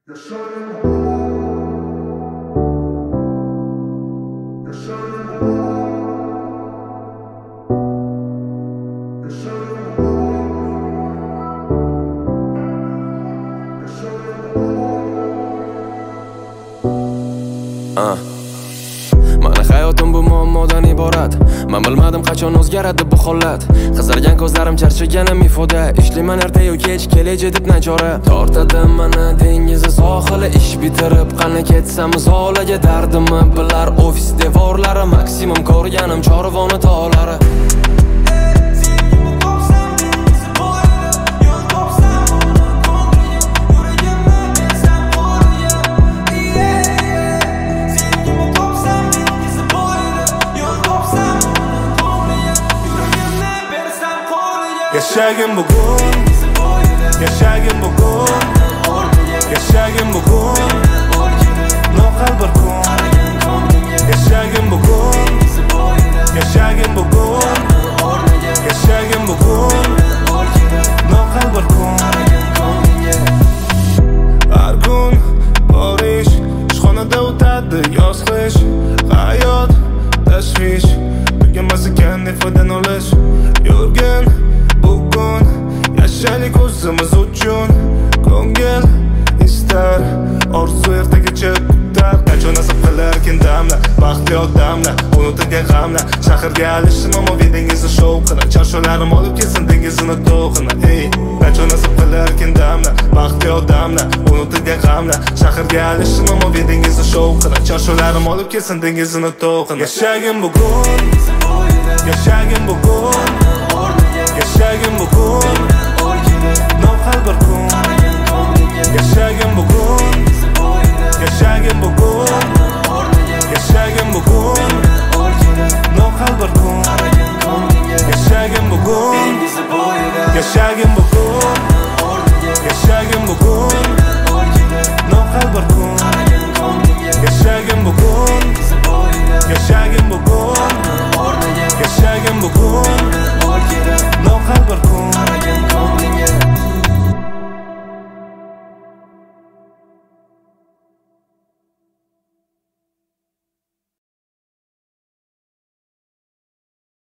Mani hayotim bu muammodan iborat. Men bilmadim qachon o'zgaradi bu holat. Qizargan ko'zlarim charchaganim ifoda. Ishlayman ertayu kech kelajak deb nachora. Tortadim meni dengizi sohili ish bitirib qani ketsam zolaga dardimni bilar ofis devorlari maksimum ko'rganim chorvoni tog'lari. Yaşagim bugun, yaşagim bugun, yaşagim bugun, noqal bir kun. Yaşagim bugun, yaşagim bugun, yaşagim bugun, noqal bir kun. Har kun bor ish, ishxonada o'tadi yoz qish, hayot tashvish, tugamas ekan ifodan olish, yurgan bugun yashaylik o'zimiz uchun. Ko'ngil istar, orzu ertagacha kutar. Qachon nasib qilarkin damlar, baxtli odamlar, unutilgan g'amlar. Shaharga alishim omoviy dengizni shovqini, charsholarim olib kelsin dengizini to'qini. Ey, qachon nasib qilarkin damlar, baxtli odamlar, unutilgan g'amlar. Shaharga alishim omoviy dengizni shovqini, charsholarim olib kelsin dengizini to'qini. Yashagim bugun, yashagim bugun, yaşagim bugun, noqal bir kun. Yaşagim bugun, yaşagim bugun, yaşagim bugun, noqal bir kun. Yaşagim bugun, yaşagim bugun, yaşagim bugun, noqal bir kun.